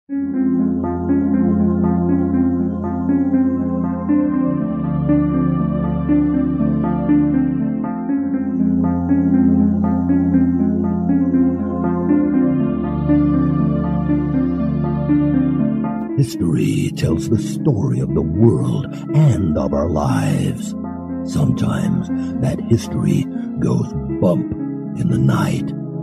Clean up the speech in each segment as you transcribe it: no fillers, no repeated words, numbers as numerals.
History tells the story of the world and of our lives. Sometimes that history goes bump in the night.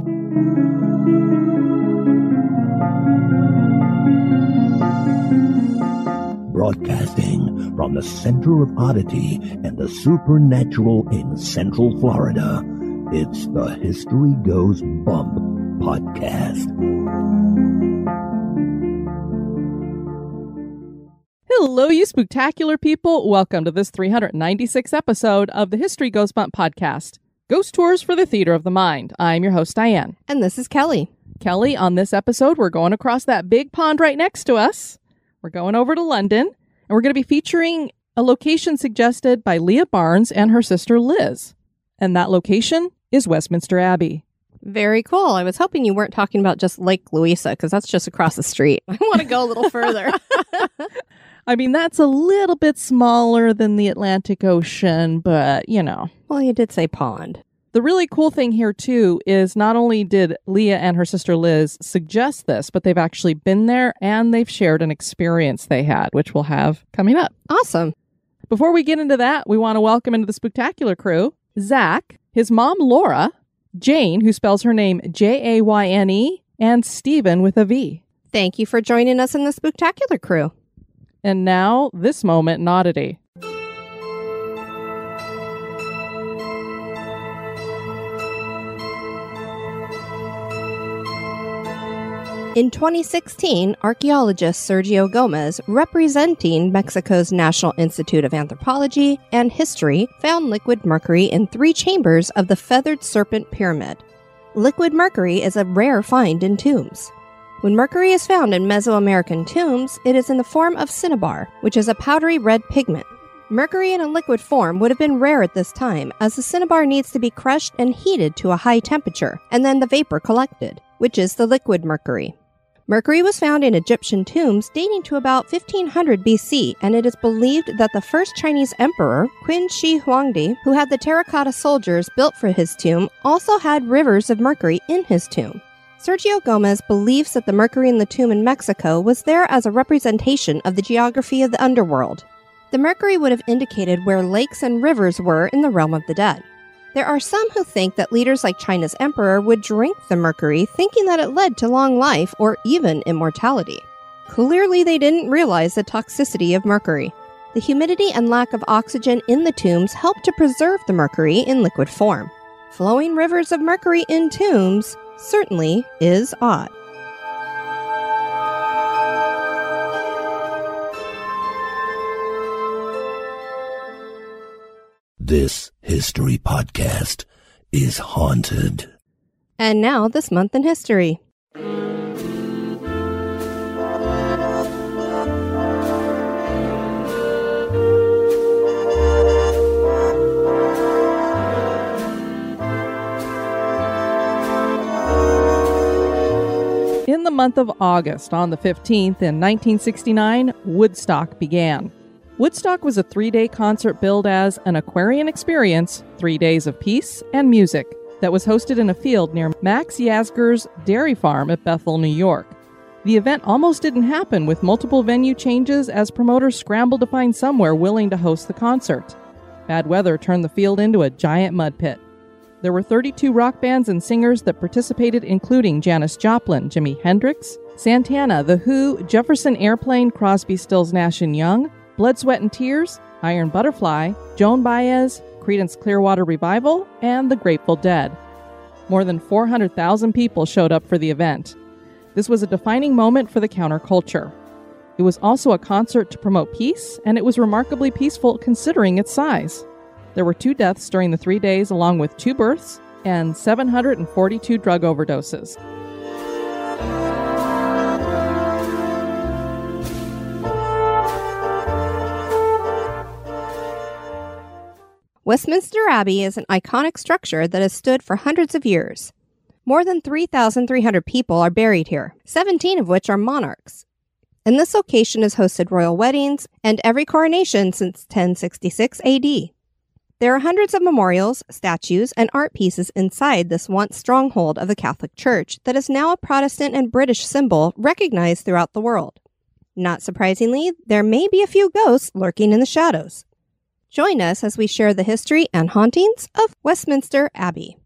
Broadcasting from the center of oddity and the supernatural in Central Florida, it's the History Goes Bump podcast. Hello, you spooktacular people. Welcome to this 396th episode of the History Goes Bump podcast, Ghost Tours for the Theater of the Mind. I'm your host, Diane. And this is Kelly. Kelly, on this episode, we're going across that big pond right next to us. We're going over to London, and we're going to be featuring a location suggested by Leah Barnes and her sister Liz. And that location is Westminster Abbey. Very cool. I was hoping you weren't talking about just Lake Louisa, because that's just across the street. I want to go a little further. I mean, that's a little bit smaller than the Atlantic Ocean, but, you know. Well, you did say pond. The really cool thing here, too, is not only did Leah and her sister Liz suggest this, but they've actually been there and they've shared an experience they had, which we'll have coming up. Awesome. Before we get into that, we want to welcome into the Spooktacular crew, Zach, his mom, Laura, Jane, who spells her name Jayne, and Stephen with a V. Thank you for joining us in the Spooktacular crew. And now, this moment in oddity. In 2016, archaeologist Sergio Gomez, representing Mexico's National Institute of Anthropology and History, found liquid mercury in 3 chambers of the Feathered Serpent Pyramid. Liquid mercury is a rare find in tombs. When mercury is found in Mesoamerican tombs, it is in the form of cinnabar, which is a powdery red pigment. Mercury in a liquid form would have been rare at this time, as the cinnabar needs to be crushed and heated to a high temperature, and then the vapor collected, which is the liquid mercury. Mercury was found in Egyptian tombs dating to about 1500 BC, and it is believed that the first Chinese emperor, Qin Shi Huangdi, who had the terracotta soldiers built for his tomb, also had rivers of mercury in his tomb. Sergio Gomez believes that the mercury in the tomb in Mexico was there as a representation of the geography of the underworld. The mercury would have indicated where lakes and rivers were in the realm of the dead. There are some who think that leaders like China's emperor would drink the mercury, thinking that it led to long life or even immortality. Clearly, they didn't realize the toxicity of mercury. The humidity and lack of oxygen in the tombs helped to preserve the mercury in liquid form. Flowing rivers of mercury in tombs certainly is odd. This history podcast is haunted. And now, this month in history. In the month of August, on the 15th in 1969, Woodstock began. Woodstock was a 3-day concert billed as an Aquarian experience, 3 days of peace and music, that was hosted in a field near Max Yasgur's dairy farm at Bethel, New York. The event almost didn't happen, with multiple venue changes as promoters scrambled to find somewhere willing to host the concert. Bad weather turned the field into a giant mud pit. There were 32 rock bands and singers that participated, including Janis Joplin, Jimi Hendrix, Santana, The Who, Jefferson Airplane, Crosby, Stills, Nash & Young, Blood, Sweat and Tears, Iron Butterfly, Joan Baez, Creedence Clearwater Revival, and the Grateful Dead. More than 400,000 people showed up for the event. This was a defining moment for the counterculture. It was also a concert to promote peace, and it was remarkably peaceful considering its size. There were 2 deaths during the 3 days, along with 2 births and 742 drug overdoses. Westminster Abbey is an iconic structure that has stood for hundreds of years. More than 3,300 people are buried here, 17 of which are monarchs. and this location has hosted royal weddings and every coronation since 1066 AD. There are hundreds of memorials, statues, and art pieces inside this once stronghold of the Catholic Church that is now a Protestant and British symbol recognized throughout the world. Not surprisingly, there may be a few ghosts lurking in the shadows. Join us as we share the history and hauntings of Westminster Abbey.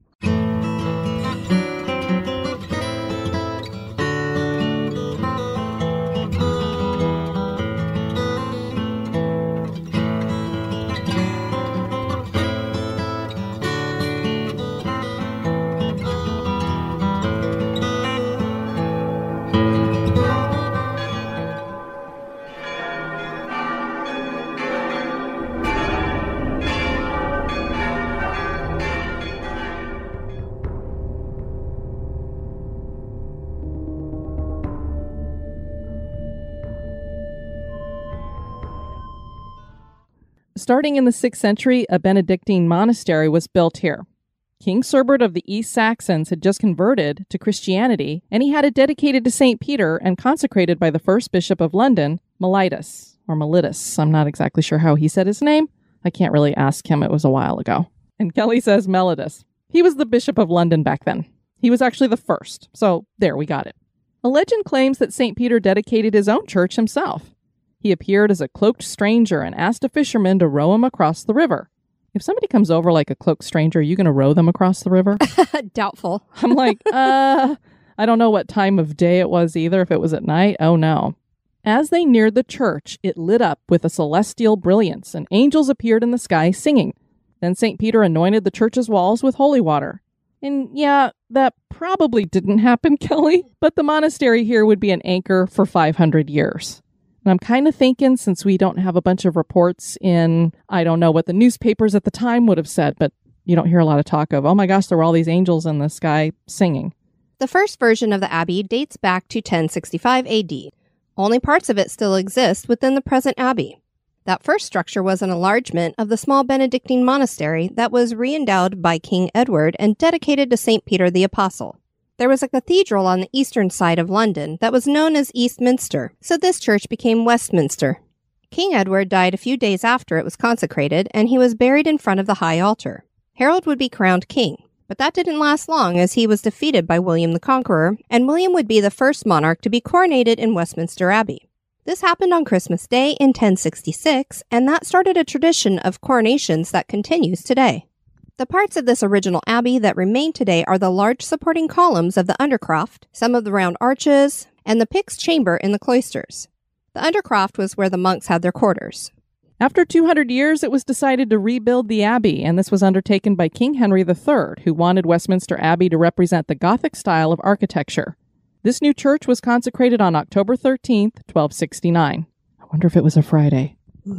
Starting in the 6th century, a Benedictine monastery was built here. King Sigebert of the East Saxons had just converted to Christianity, and he had it dedicated to St. Peter and consecrated by the first bishop of London, Mellitus, or Mellitus. I'm not exactly sure how he said his name. I can't really ask him. It was a while ago. And Kelly says Mellitus. He was the bishop of London back then. He was actually the first. So there, we got it. A legend claims that St. Peter dedicated his own church himself. He appeared as a cloaked stranger and asked a fisherman to row him across the river. If somebody comes over like a cloaked stranger, are you going to row them across the river? Doubtful. I'm like, I don't know what time of day it was either, if it was at night. Oh, no. As they neared the church, it lit up with a celestial brilliance, and angels appeared in the sky singing. Then St. Peter anointed the church's walls with holy water. And yeah, that probably didn't happen, Kelly, but the monastery here would be an anchor for 500 years. And I'm kind of thinking, since we don't have a bunch of reports in, I don't know what the newspapers at the time would have said, but you don't hear a lot of talk of, oh my gosh, there were all these angels in the sky singing. The first version of the abbey dates back to 1065 AD. Only parts of it still exist within the present abbey. That first structure was an enlargement of the small Benedictine monastery that was re-endowed by King Edward and dedicated to St. Peter the Apostle. There was a cathedral on the eastern side of London that was known as Eastminster, so this church became Westminster. King Edward died a few days after it was consecrated, and he was buried in front of the high altar. Harold would be crowned king, but that didn't last long as he was defeated by William the Conqueror, and William would be the first monarch to be coronated in Westminster Abbey. This happened on Christmas Day in 1066, and that started a tradition of coronations that continues today. The parts of this original abbey that remain today are the large supporting columns of the undercroft, some of the round arches, and the pyx chamber in the cloisters. The undercroft was where the monks had their quarters. After 200 years, it was decided to rebuild the abbey, and this was undertaken by King Henry III, who wanted Westminster Abbey to represent the Gothic style of architecture. This new church was consecrated on October 13th, 1269. I wonder if it was a Friday.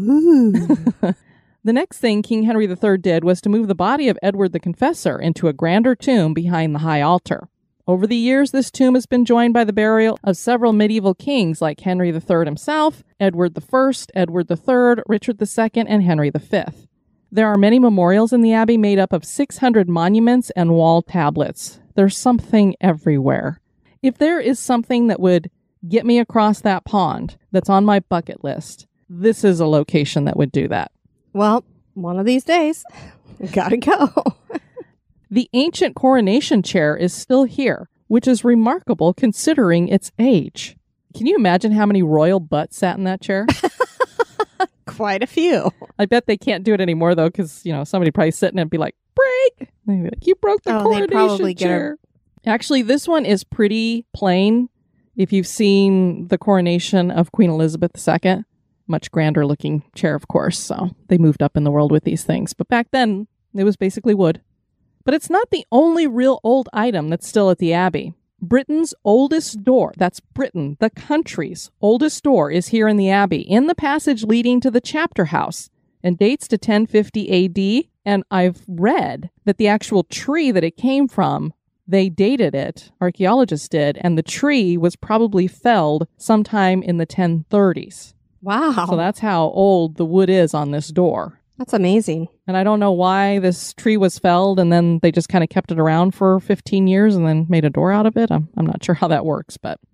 Ooh. The next thing King Henry III did was to move the body of Edward the Confessor into a grander tomb behind the high altar. Over the years, this tomb has been joined by the burial of several medieval kings like Henry III himself, Edward I, Edward III, Richard II, and Henry V. There are many memorials in the abbey made up of 600 monuments and wall tablets. There's something everywhere. If there is something that would get me across that pond that's on my bucket list, this is a location that would do that. Well, one of these days, we gotta go. The ancient coronation chair is still here, which is remarkable considering its age. Can you imagine how many royal butts sat in that chair? Quite a few. I bet they can't do it anymore, though, because, somebody probably sitting and be like, break! And they'd be like, you broke the coronation chair. Actually, this one is pretty plain. If you've seen the coronation of Queen Elizabeth II, much grander looking chair, of course. So they moved up in the world with these things. But back then, it was basically wood. But it's not the only real old item that's still at the Abbey. Britain's oldest door, that's Britain, the country's oldest door, is here in the Abbey, in the passage leading to the chapter house, and dates to 1050 AD. And I've read that the actual tree that it came from, they dated it, archaeologists did, and the tree was probably felled sometime in the 1030s. Wow. So that's how old the wood is on this door. That's amazing. And I don't know why this tree was felled and then they just kind of kept it around for 15 years and then made a door out of it. I'm not sure how that works, but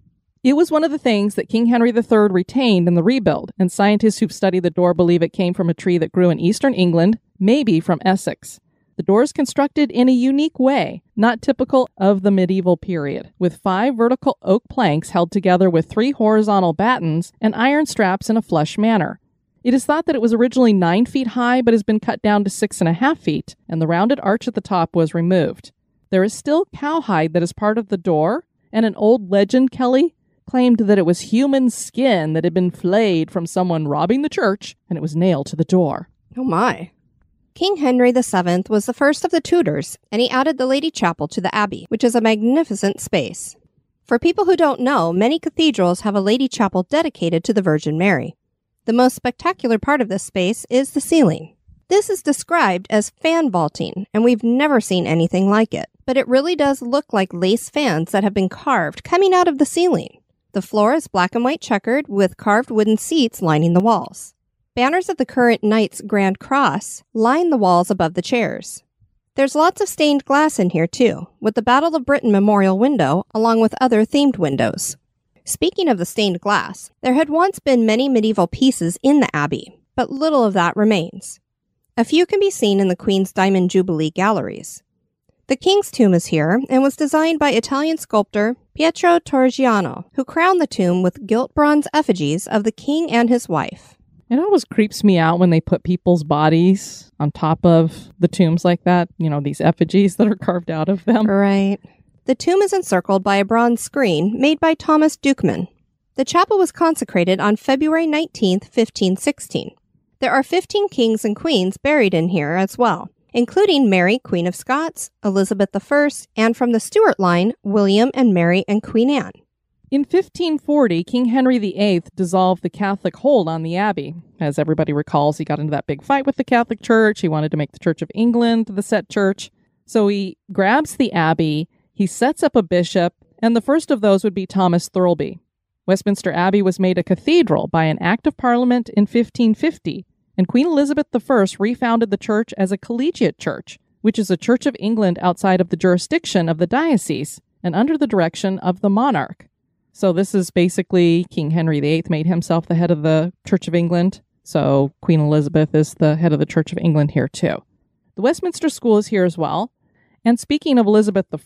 It was one of the things that King Henry III retained in the rebuild, and scientists who've studied the door believe it came from a tree that grew in eastern England, maybe from Essex. The door is constructed in a unique way, not typical of the medieval period, with 5 vertical oak planks held together with 3 horizontal battens and iron straps in a flush manner. It is thought that it was originally 9 feet high, but has been cut down to 6.5 feet, and the rounded arch at the top was removed. There is still cowhide that is part of the door, and an old legend, Kelly, claimed that it was human skin that had been flayed from someone robbing the church, and it was nailed to the door. Oh my. King Henry VII was the first of the Tudors, and he added the Lady Chapel to the Abbey, which is a magnificent space. For people who don't know, many cathedrals have a Lady Chapel dedicated to the Virgin Mary. The most spectacular part of this space is the ceiling. This is described as fan vaulting, and we've never seen anything like it, but it really does look like lace fans that have been carved coming out of the ceiling. The floor is black and white checkered with carved wooden seats lining the walls. Banners of the current Knight's Grand Cross line the walls above the chairs. There's lots of stained glass in here too, with the Battle of Britain memorial window along with other themed windows. Speaking of the stained glass, there had once been many medieval pieces in the Abbey, but little of that remains. A few can be seen in the Queen's Diamond Jubilee galleries. The King's tomb is here and was designed by Italian sculptor Pietro Torrigiano, who crowned the tomb with gilt bronze effigies of the king and his wife. It always creeps me out when they put people's bodies on top of the tombs like that, these effigies that are carved out of them. Right. The tomb is encircled by a bronze screen made by Thomas Dukeman. The chapel was consecrated on February 19, 1516. There are 15 kings and queens buried in here as well, including Mary, Queen of Scots, Elizabeth I, and from the Stuart line, William and Mary and Queen Anne. In 1540, King Henry VIII dissolved the Catholic hold on the abbey. As everybody recalls, he got into that big fight with the Catholic Church. He wanted to make the Church of England the set church. So he grabs the abbey, he sets up a bishop, and the first of those would be Thomas Thirlby. Westminster Abbey was made a cathedral by an Act of Parliament in 1550, and Queen Elizabeth I refounded the church as a collegiate church, which is a Church of England outside of the jurisdiction of the diocese and under the direction of the monarch. So this is basically King Henry VIII made himself the head of the Church of England. So Queen Elizabeth is the head of the Church of England here too. The Westminster School is here as well. And speaking of Elizabeth I,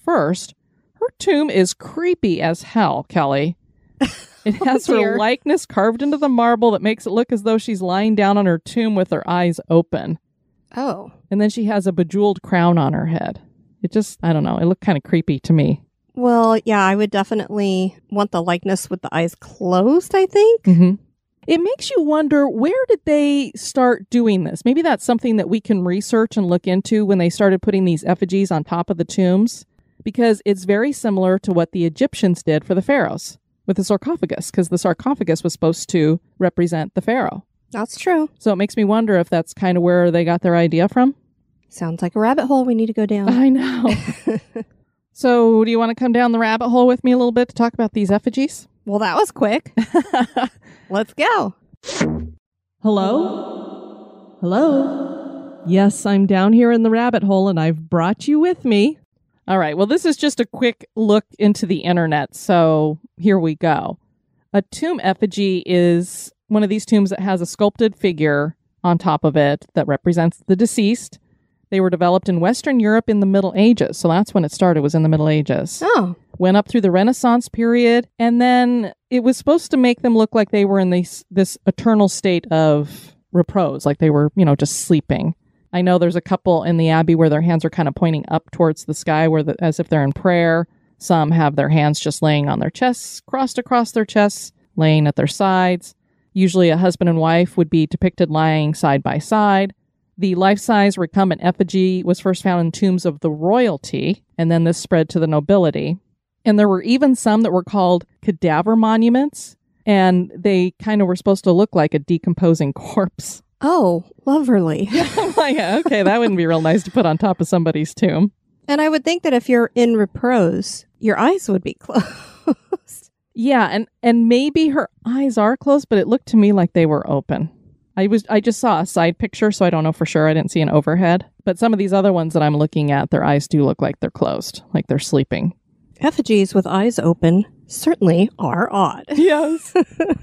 her tomb is creepy as hell, Kelly. It has her likeness carved into the marble that makes it look as though she's lying down on her tomb with her eyes open. Oh. And then she has a bejeweled crown on her head. I don't know, it looked kind of creepy to me. Well, yeah, I would definitely want the likeness with the eyes closed, I think. Mm-hmm. It makes you wonder, where did they start doing this? Maybe that's something that we can research and look into when they started putting these effigies on top of the tombs, because it's very similar to what the Egyptians did for the pharaohs with the sarcophagus, because the sarcophagus was supposed to represent the pharaoh. That's true. So it makes me wonder if that's kind of where they got their idea from. Sounds like a rabbit hole we need to go down. I know. So do you want to come down the rabbit hole with me a little bit to talk about these effigies? Well, that was quick. Let's go. Hello? Hello? Yes, I'm down here in the rabbit hole and I've brought you with me. All right, well, this is just a quick look into the internet, so here we go. A tomb effigy is one of these tombs that has a sculpted figure on top of it that represents the deceased. They were developed in Western Europe in the Middle Ages, so that's when it started, was in the Middle Ages. Oh. Went up through the Renaissance period, and then it was supposed to make them look like they were in this eternal state of repose, like they were, just sleeping. I know there's a couple in the Abbey where their hands are kind of pointing up towards the sky, as if they're in prayer. Some have their hands just laying on their chests, crossed across their chests, laying at their sides. Usually a husband and wife would be depicted lying side by side. The life-size recumbent effigy was first found in tombs of the royalty, and then this spread to the nobility. And there were even some that were called cadaver monuments, and they kind of were supposed to look like a decomposing corpse. Oh, lovely. I'm like, okay, that wouldn't be real nice to put on top of somebody's tomb. And I would think that if you're in repose, your eyes would be closed. Yeah, and maybe her eyes are closed, but it looked to me like they were open. I just saw a side picture, so I don't know for sure. I didn't see an overhead. But some of these other ones that I'm looking at, their eyes do look like they're closed, like they're sleeping. Effigies with eyes open certainly are odd. Yes.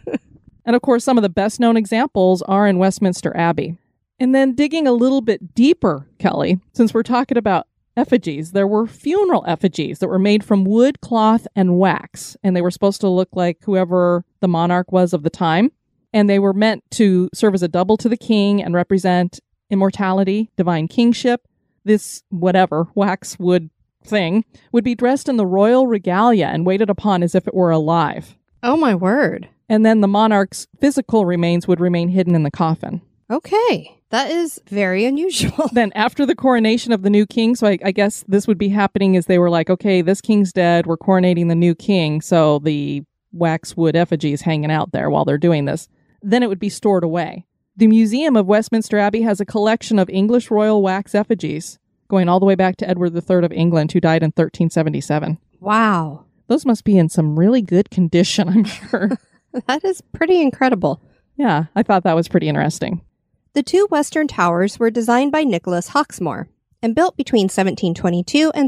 And of course, some of the best known examples are in Westminster Abbey. And then digging a little bit deeper, Kelly, since we're talking about effigies, there were funeral effigies that were made from wood, cloth, and wax. And they were supposed to look like whoever the monarch was of the time. And they were meant to serve as a double to the king and represent immortality, divine kingship. This whatever waxwood thing would be dressed in the royal regalia and waited upon as if it were alive. Oh, my word. And then the monarch's physical remains would remain hidden in the coffin. Okay, that is very unusual. Then after the coronation of the new king, so I guess this would be happening as they were like, okay, this king's dead, we're coronating the new king, so the waxwood effigy is hanging out there while they're doing this. Then it would be stored away. The Museum of Westminster Abbey has a collection of English royal wax effigies, going all the way back to Edward III of England, who died in 1377. Wow. Those must be in some really good condition, I'm sure. That is pretty incredible. Yeah, I thought that was pretty interesting. The two western towers were designed by Nicholas Hawksmoor and built between 1722 and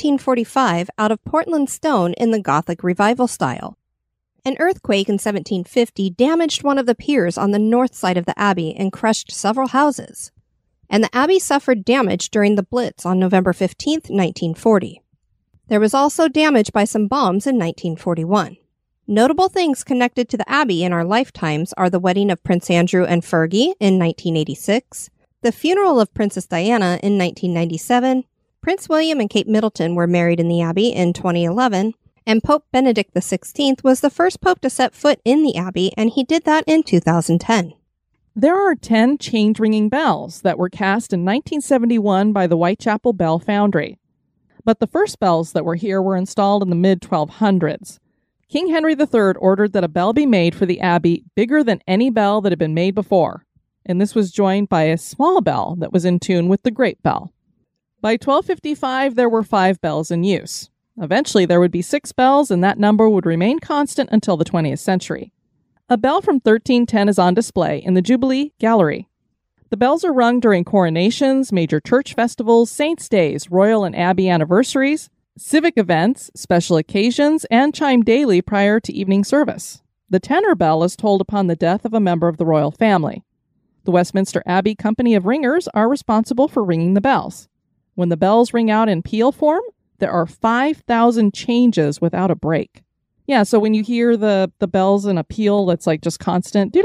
1745 out of Portland stone in the Gothic Revival style. An earthquake in 1750 damaged one of the piers on the north side of the abbey and crushed several houses. And the abbey suffered damage during the Blitz on November 15, 1940. There was also damage by some bombs in 1941. Notable things connected to the abbey in our lifetimes are the wedding of Prince Andrew and Fergie in 1986, the funeral of Princess Diana in 1997, Prince William and Kate Middleton were married in the abbey in 2011, and Pope Benedict XVI was the first pope to set foot in the abbey, and he did that in 2010. There are 10 change-ringing bells that were cast in 1971 by the Whitechapel Bell Foundry. But the first bells that were here were installed in the mid-1200s. King Henry III ordered that a bell be made for the abbey bigger than any bell that had been made before, and this was joined by a small bell that was in tune with the great bell. By 1255, there were 5 bells in use. Eventually, there would be 6 bells, and that number would remain constant until the 20th century. A bell from 1310 is on display in the Jubilee Gallery. The bells are rung during coronations, major church festivals, saints' days, royal and abbey anniversaries, civic events, special occasions, and chime daily prior to evening service. The tenor bell is tolled upon the death of a member of the royal family. The Westminster Abbey Company of Ringers are responsible for ringing the bells. When the bells ring out in peal form, there are 5,000 changes without a break. Yeah, so when you hear the bells in a peal that's like just constant,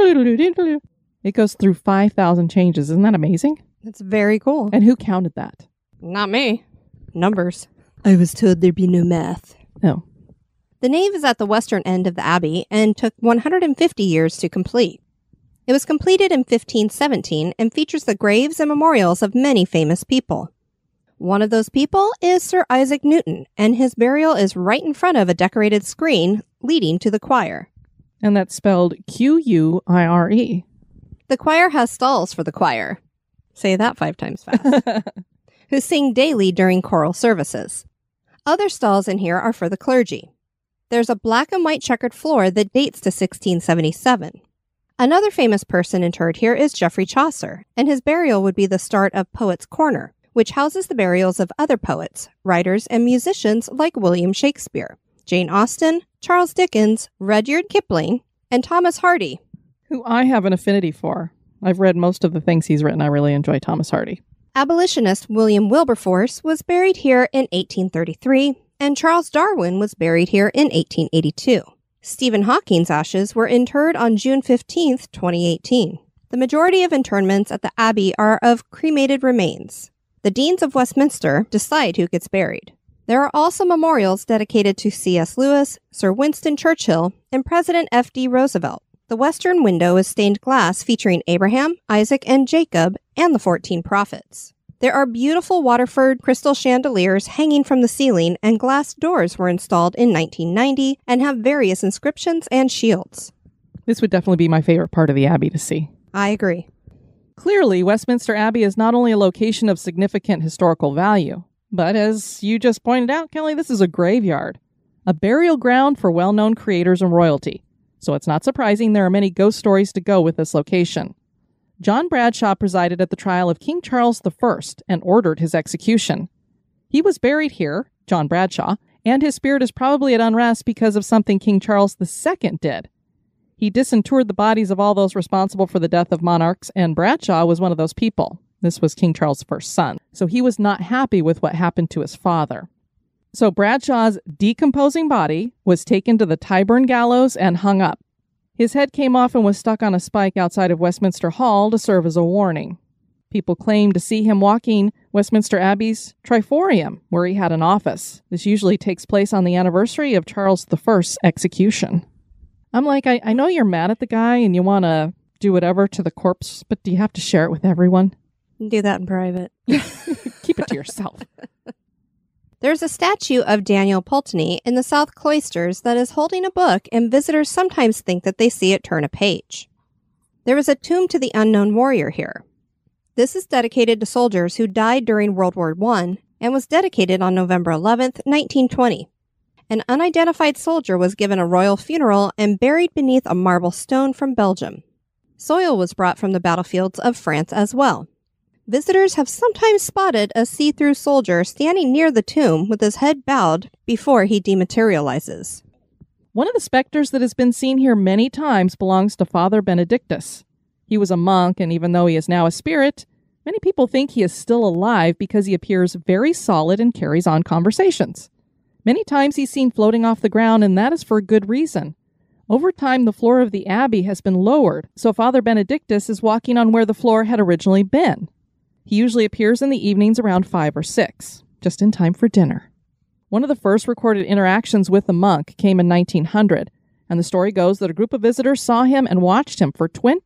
it goes through 5,000 changes. Isn't that amazing? That's very cool. And who counted that? Not me. Numbers. I was told there'd be no math. Oh. The nave is at the western end of the abbey and took 150 years to complete. It was completed in 1517 and features the graves and memorials of many famous people. One of those people is Sir Isaac Newton, and his burial is right in front of a decorated screen leading to the choir. And that's spelled Quire. The choir has stalls for the choir. Say that 5 times fast. Who sing daily during choral services. Other stalls in here are for the clergy. There's a black and white checkered floor that dates to 1677. Another famous person interred here is Geoffrey Chaucer, and his burial would be the start of Poets' Corner, which houses the burials of other poets, writers, and musicians like William Shakespeare, Jane Austen, Charles Dickens, Rudyard Kipling, and Thomas Hardy, who I have an affinity for. I've read most of the things he's written. I really enjoy Thomas Hardy. Abolitionist William Wilberforce was buried here in 1833, and Charles Darwin was buried here in 1882. Stephen Hawking's ashes were interred on June 15, 2018. The majority of interments at the Abbey are of cremated remains. The Deans of Westminster decide who gets buried. There are also memorials dedicated to C.S. Lewis, Sir Winston Churchill, and President F.D. Roosevelt. The western window is stained glass featuring Abraham, Isaac, and Jacob, and the 14 prophets. There are beautiful Waterford crystal chandeliers hanging from the ceiling, and glass doors were installed in 1990 and have various inscriptions and shields. This would definitely be my favorite part of the Abbey to see. I agree. Clearly, Westminster Abbey is not only a location of significant historical value, but as you just pointed out, Kelly, this is a graveyard, a burial ground for well-known creators and royalty. So it's not surprising there are many ghost stories to go with this location. John Bradshaw presided at the trial of King Charles I and ordered his execution. He was buried here, John Bradshaw, And his spirit is probably at unrest because of something King Charles II did. He disinterred the bodies of all those responsible for the death of monarchs, and Bradshaw was one of those people. This was King Charles' first son, so he was not happy with what happened to his father. So Bradshaw's decomposing body was taken to the Tyburn gallows and hung up. His head came off and was stuck on a spike outside of Westminster Hall to serve as a warning. People claim to see him walking Westminster Abbey's Triforium, where he had an office. This usually takes place on the anniversary of Charles I's execution. I'm like, I know you're mad at the guy and you want to do whatever to the corpse, but do you have to share it with everyone? Do that in private. Keep it to yourself. There's a statue of Daniel Pulteney in the South Cloisters that is holding a book, and visitors sometimes think that they see it turn a page. There is a tomb to the unknown warrior here. This is dedicated to soldiers who died during World War I and was dedicated on November 11th, 1920. An unidentified soldier was given a royal funeral and buried beneath a marble stone from Belgium. Soil was brought from the battlefields of France as well. Visitors have sometimes spotted a see-through soldier standing near the tomb with his head bowed before he dematerializes. One of the specters that has been seen here many times belongs to Father Benedictus. He was a monk, and even though he is now a spirit, many people think he is still alive because he appears very solid and carries on conversations. Many times he's seen floating off the ground, and that is for a good reason. Over time, the floor of the abbey has been lowered, so Father Benedictus is walking on where the floor had originally been. He usually appears in the evenings around 5 or 6, just in time for dinner. One of the first recorded interactions with the monk came in 1900, and the story goes that a group of visitors saw him and watched him for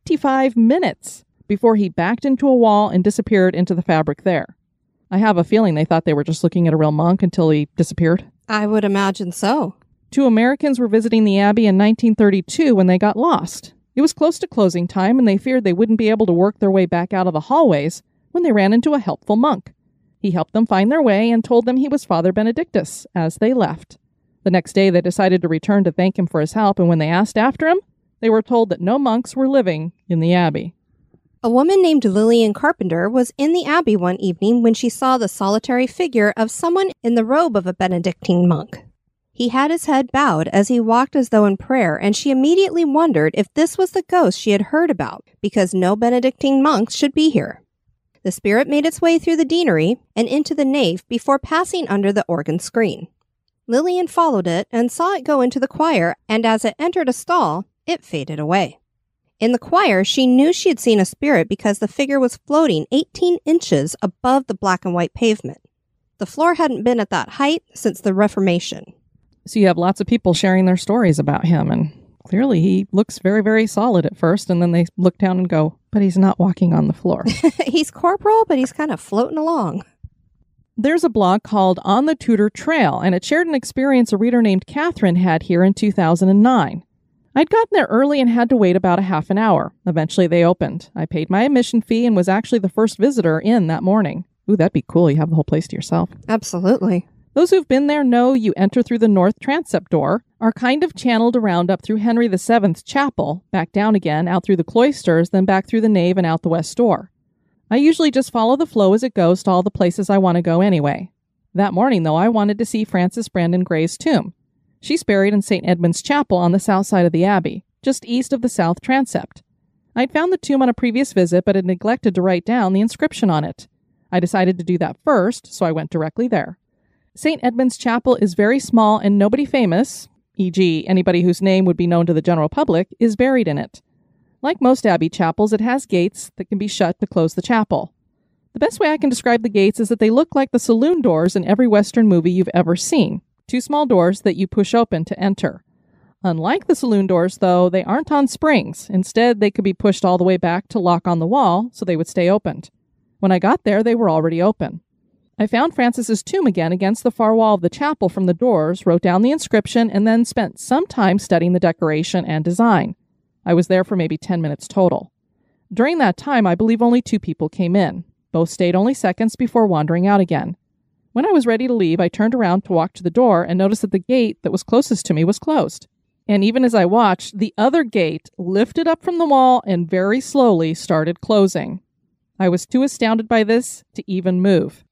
25 minutes before he backed into a wall and disappeared into the fabric there. I have a feeling they thought they were just looking at a real monk until he disappeared. I would imagine so. 2 Americans were visiting the abbey in 1932 when they got lost. It was close to closing time, and they feared they wouldn't be able to work their way back out of the hallways when they ran into a helpful monk. He helped them find their way and told them he was Father Benedictus as they left. The next day, they decided to return to thank him for his help, and when they asked after him, they were told that no monks were living in the abbey. A woman named Lillian Carpenter was in the abbey one evening when she saw the solitary figure of someone in the robe of a Benedictine monk. He had his head bowed as he walked as though in prayer, and she immediately wondered if this was the ghost she had heard about, because no Benedictine monks should be here. The spirit made its way through the deanery and into the nave before passing under the organ screen. Lillian followed it and saw it go into the choir, and as it entered a stall, it faded away. In the choir, she knew she had seen a spirit because the figure was floating 18 inches above the black and white pavement. The floor hadn't been at that height since the Reformation. So you have lots of people sharing their stories about him, and clearly he looks very, very solid at first, and then they look down and go, but he's not walking on the floor. He's corporal, but he's kind of floating along. There's a blog called On the Tudor Trail, and it shared an experience a reader named Catherine had here in 2009. I'd gotten there early and had to wait about a half an hour. Eventually they opened. I paid my admission fee and was actually the first visitor in that morning. Ooh, that'd be cool. You have the whole place to yourself. Absolutely. Those who've been there know you enter through the north transept door, are kind of channeled around up through Henry VII's chapel, back down again, out through the cloisters, then back through the nave and out the west door. I usually just follow the flow as it goes to all the places I want to go anyway. That morning, though, I wanted to see Frances Brandon Gray's tomb. She's buried in St. Edmund's Chapel on the south side of the abbey, just east of the south transept. I'd found the tomb on a previous visit, but had neglected to write down the inscription on it. I decided to do that first, so I went directly there. St. Edmund's Chapel is very small, and nobody famous, e.g. anybody whose name would be known to the general public, is buried in it. Like most abbey chapels, it has gates that can be shut to close the chapel. The best way I can describe the gates is that they look like the saloon doors in every Western movie you've ever seen. 2 small doors that you push open to enter. Unlike the saloon doors, though, they aren't on springs. Instead, they could be pushed all the way back to lock on the wall, so they would stay opened. When I got there, they were already open. I found Frances's tomb again against the far wall of the chapel from the doors, wrote down the inscription, and then spent some time studying the decoration and design. I was there for maybe 10 minutes total. During that time, I believe only 2 people came in. Both stayed only seconds before wandering out again. When I was ready to leave, I turned around to walk to the door and noticed that the gate that was closest to me was closed. And even as I watched, the other gate lifted up from the wall and very slowly started closing. I was too astounded by this to even move.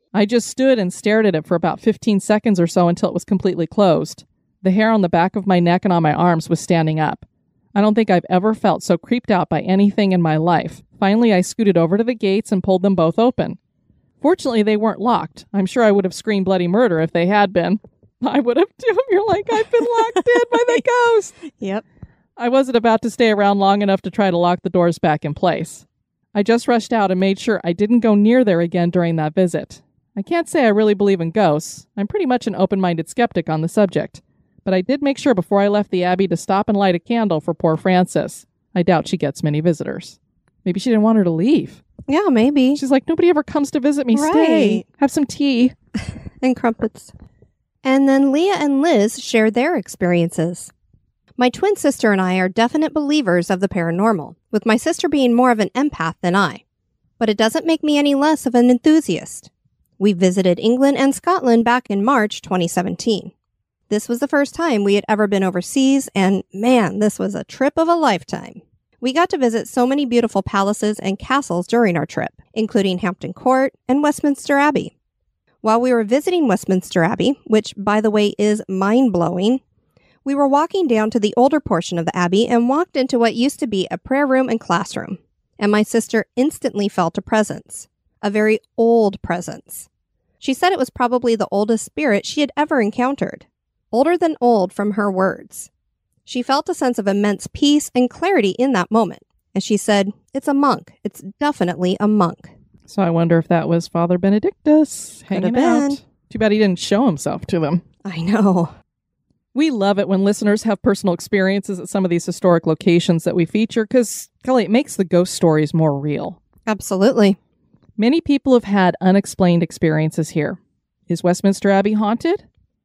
I just stood and stared at it for about 15 seconds or so until it was completely closed. The hair on the back of my neck and on my arms was standing up. I don't think I've ever felt so creeped out by anything in my life. Finally, I scooted over to the gates and pulled them both open. Fortunately, they weren't locked. I'm sure I would have screamed bloody murder if they had been. I would have too. You're like, I've been locked in by the ghost. Yep. I wasn't about to stay around long enough to try to lock the doors back in place. I just rushed out and made sure I didn't go near there again during that visit. I can't say I really believe in ghosts. I'm pretty much an open-minded skeptic on the subject. But I did make sure before I left the Abbey to stop and light a candle for poor Frances. I doubt she gets many visitors. Maybe she didn't want her to leave. Yeah, maybe. She's like, nobody ever comes to visit me. Right. Stay. Have some tea. And crumpets. And then Leah and Liz shared their experiences. My twin sister and I are definite believers of the paranormal, with my sister being more of an empath than I. But it doesn't make me any less of an enthusiast. We visited England and Scotland back in March 2017. This was the first time we had ever been overseas, and man, this was a trip of a lifetime. We got to visit so many beautiful palaces and castles during our trip, including Hampton Court and Westminster Abbey. While we were visiting Westminster Abbey, which, by the way, is mind-blowing, we were walking down to the older portion of the Abbey and walked into what used to be a prayer room and classroom, and my sister instantly felt a presence, a very old presence. She said it was probably the oldest spirit she had ever encountered. Older than old from her words. She felt a sense of immense peace and clarity in that moment. And she said, it's a monk. It's definitely a monk. So I wonder if that was Father Benedictus hanging out. Too bad he didn't show himself to them. I know. We love it when listeners have personal experiences at some of these historic locations that we feature because, Kelly, it makes the ghost stories more real. Absolutely. Many people have had unexplained experiences here. Is Westminster Abbey haunted?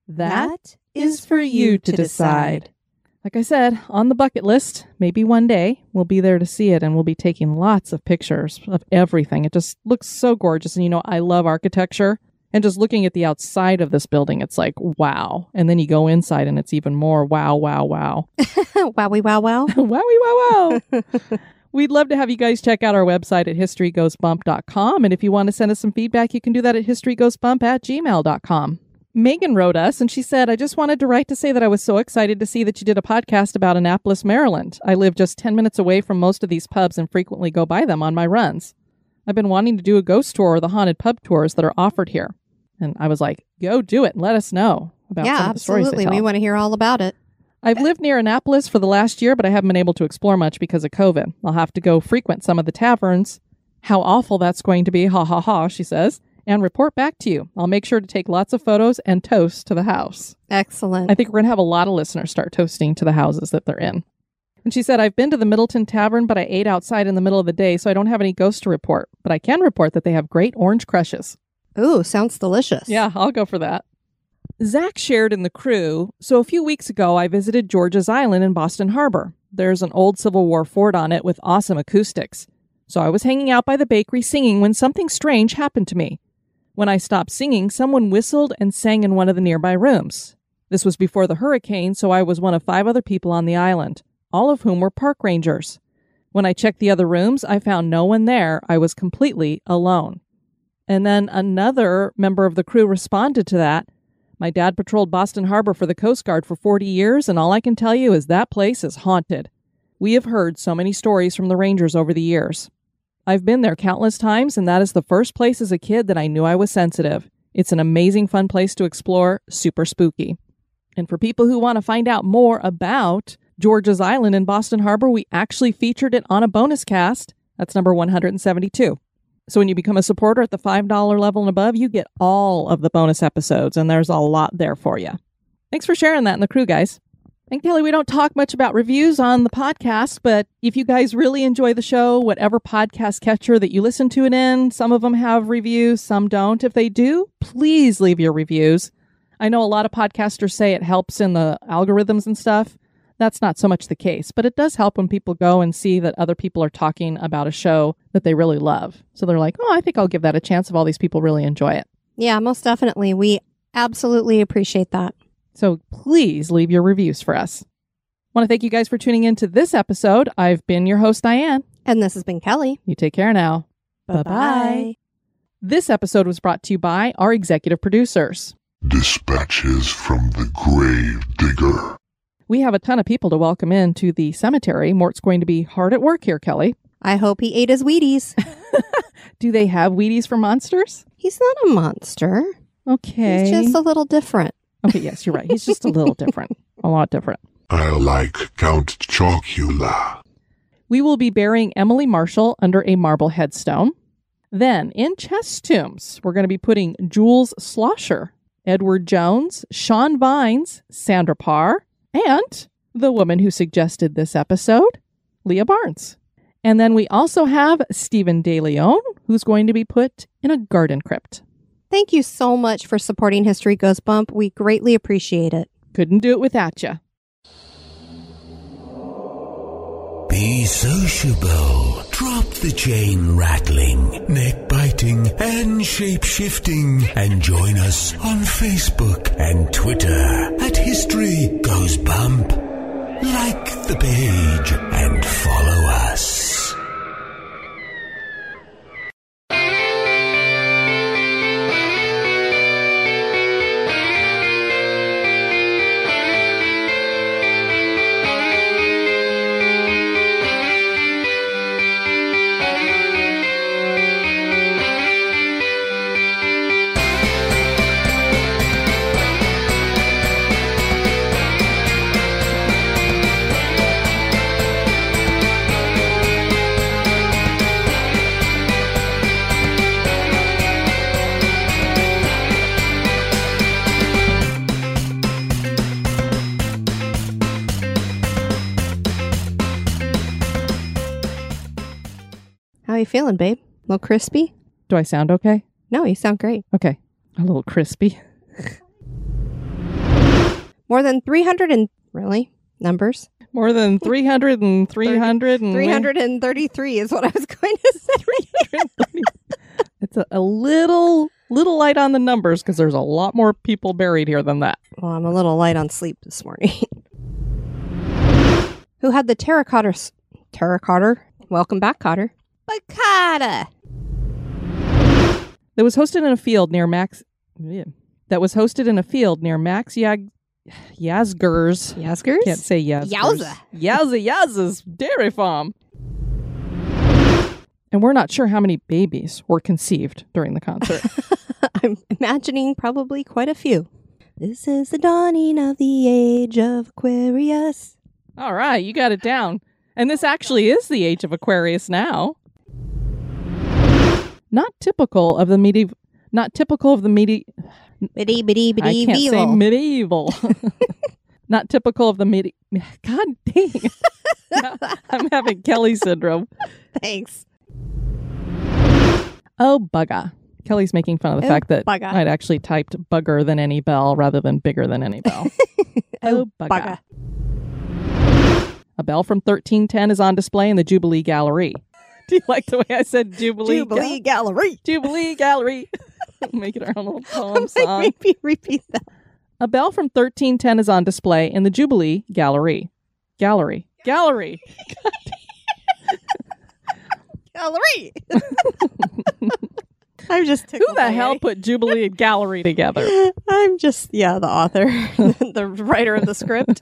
That is for you to decide. Like I said, on the bucket list, maybe one day we'll be there to see it and we'll be taking lots of pictures of everything. It just looks so gorgeous. And I love architecture. And just looking at the outside of this building, it's like, wow. And then you go inside and it's even more wow, wow, wow. Wowie, wow, wow. Wowie, wow, wow. We'd love to have you guys check out our website at historygoesbump.com. And if you want to send us some feedback, you can do that at historygoesbump@gmail.com. Megan wrote us and she said, I just wanted to write to say that I was so excited to see that you did a podcast about Annapolis, Maryland. I live just 10 minutes away from most of these pubs and frequently go by them on my runs. I've been wanting to do a ghost tour or the haunted pub tours that are offered here. And I was like, go do it and let us know about some of the stories they tell. Yeah, absolutely. We want to hear all about it. I've lived near Annapolis for the last year, but I haven't been able to explore much because of COVID. I'll have to go frequent some of the taverns. How awful that's going to be, ha ha ha, she says. And report back to you. I'll make sure to take lots of photos and toast to the house. Excellent. I think we're going to have a lot of listeners start toasting to the houses that they're in. And she said, I've been to the Middleton Tavern, but I ate outside in the middle of the day, so I don't have any ghosts to report. But I can report that they have great orange crushes. Ooh, sounds delicious. Yeah, I'll go for that. Zach shared in the crew, so a few weeks ago I visited George's Island in Boston Harbor. There's an old Civil War fort on it with awesome acoustics. So I was hanging out by the bakery singing when something strange happened to me. When I stopped singing, someone whistled and sang in one of the nearby rooms. This was before the hurricane, so I was one of 5 other people on the island, all of whom were park rangers. When I checked the other rooms, I found no one there. I was completely alone. And then another member of the crew responded to that. My dad patrolled Boston Harbor for the Coast Guard for 40 years, and all I can tell you is that place is haunted. We have heard so many stories from the Rangers over the years. I've been there countless times, and that is the first place as a kid that I knew I was sensitive. It's an amazing, fun place to explore, super spooky. And for people who want to find out more about George's Island in Boston Harbor, we actually featured it on a bonus cast. That's number 172. So when you become a supporter at the $5 level and above, you get all of the bonus episodes, and there's a lot there for you. Thanks for sharing that in the crew, guys. And Kelly, we don't talk much about reviews on the podcast, but if you guys really enjoy the show, whatever podcast catcher that you listen to it in, some of them have reviews, some don't. If they do, please leave your reviews. I know a lot of podcasters say it helps in the algorithms and stuff. That's not so much the case, but it does help when people go and see that other people are talking about a show that they really love. So they're like, oh, I think I'll give that a chance if all these people really enjoy it. Yeah, most definitely. We absolutely appreciate that. So please leave your reviews for us. I want to thank you guys for tuning in to this episode. I've been your host, Diane. And this has been Kelly. You take care now. Bye-bye. This episode was brought to you by our executive producers. Dispatches from the Grave Digger. We have a ton of people to welcome into the cemetery. Mort's going to be hard at work here, Kelly. I hope he ate his Wheaties. Do they have Wheaties for monsters? He's not a monster. Okay. He's just a little different. Okay, yes, you're right. He's just a little different. A lot different. I like Count Chocula. We will be burying Emily Marshall under a marble headstone. Then, in chest tombs, we're going to be putting Jules Schlosser, Edward Jones, Sean Vines, Sandra Parr, and the woman who suggested this episode, Leah Barnes. And then we also have Stephen DeLeon, who's going to be put in a garden crypt. Thank you so much for supporting History Goes Bump. We greatly appreciate it. Couldn't do it without you. Be sociable. Drop the chain rattling, neck biting, and shape shifting. And join us on Facebook and Twitter at History Goes Bump. Like the page and follow us. How are you feeling, babe? A little crispy? Do I sound okay? No, you sound great. Okay. A little crispy. More than 300 and... Really? Numbers? More than 300 and 300 and... 333 is what I was going to say. It's a little light on the numbers because there's a lot more people buried here than that. Well, I'm a little light on sleep this morning. Who had the terracotta... Welcome back, Cotter. Bacata! That was hosted in a field near Max Yazger's. Yazgers? Can't say Yazger's. Yowza's dairy farm. And we're not sure how many babies were conceived during the concert. I'm imagining probably quite a few. This is the dawning of the age of Aquarius. All right, you got it down. And this actually is the age of Aquarius now. Not typical of the medieval. I can't say medieval. Not typical of the medieval. God dang. I'm having Kelly syndrome. Thanks. Oh, bugger. Kelly's making fun of the fact that bugger. I'd actually typed bugger than any bell rather than bigger than any bell. Oh, bugger. A bell from 1310 is on display in the Jubilee Gallery. Do you like the way I said Jubilee? Gallery. Jubilee Gallery. Make it our own little poem song. Maybe repeat that. A bell from 1310 is on display in the Jubilee Gallery. Gallery. Gallery. I'm just tickled. Who the hell put Jubilee and Gallery together? I'm just, the author, the writer of the script.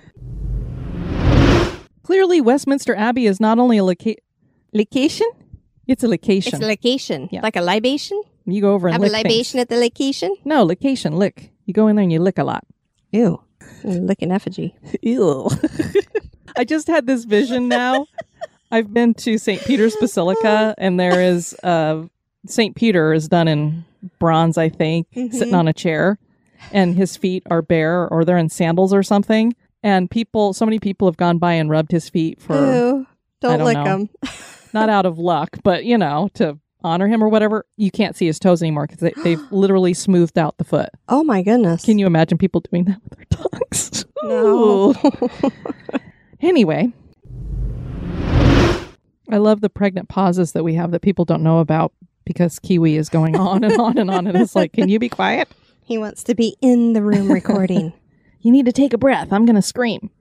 Clearly, Westminster Abbey is not only a location. It's a location. It's a location. Yeah. Like a libation? You go over and Have lick a libation things. at the location? No, location, lick. You go in there and you lick a lot. Ew. Lick an effigy. Ew. I just had this vision now. I've been to St. Peter's Basilica, and there is St. Peter is done in bronze, I think, sitting on a chair, and his feet are bare, or they're in sandals or something. And so many people have gone by and rubbed his feet for... Ew. Don't lick them. Not out of luck, but, to honor him or whatever. You can't see his toes anymore because they've literally smoothed out the foot. Oh, my goodness. Can you imagine people doing that with their tongues? No. Anyway, I love the pregnant pauses that we have that people don't know about because Kiwi is going on and on and on. And it's like, can you be quiet? He wants to be in the room recording. You need to take a breath. I'm going to scream.